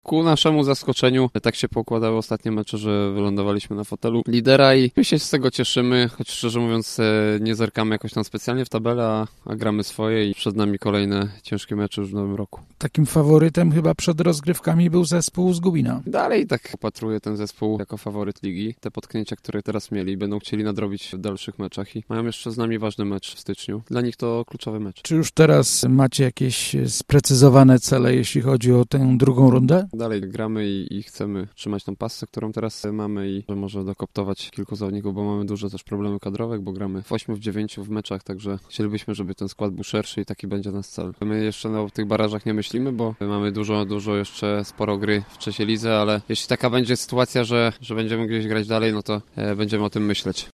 Ku naszemu zaskoczeniu tak się poukładały ostatnie mecze, że wylądowaliśmy na fotelu lidera i my się z tego cieszymy, choć szczerze mówiąc nie zerkamy jakoś tam specjalnie w tabelę, a gramy swoje i przed nami kolejne ciężkie mecze już w nowym roku. Takim faworytem chyba przed rozgrywkami był zespół z Gubina. Dalej tak opatruję ten zespół jako faworyt ligi. Te potknięcia, które teraz mieli, będą chcieli nadrobić w dalszych meczach i mają jeszcze z nami ważny mecz w styczniu. Dla nich to kluczowy mecz. Czy już teraz macie jakieś sprecyzowane cele, jeśli chodzi o tę drugą rundę? Dalej gramy i chcemy trzymać tą pasę, którą teraz mamy i że może dokoptować kilku zawodników, bo mamy duże też problemy kadrowe, bo gramy w 8, w 9 w meczach, także chcielibyśmy, żeby ten skład był szerszy i taki będzie nasz cel. My jeszcze o tych barażach nie myślimy, bo mamy dużo jeszcze sporo gry w trzeciej lidze, ale jeśli taka będzie sytuacja, że będziemy gdzieś grać dalej, no to będziemy o tym myśleć.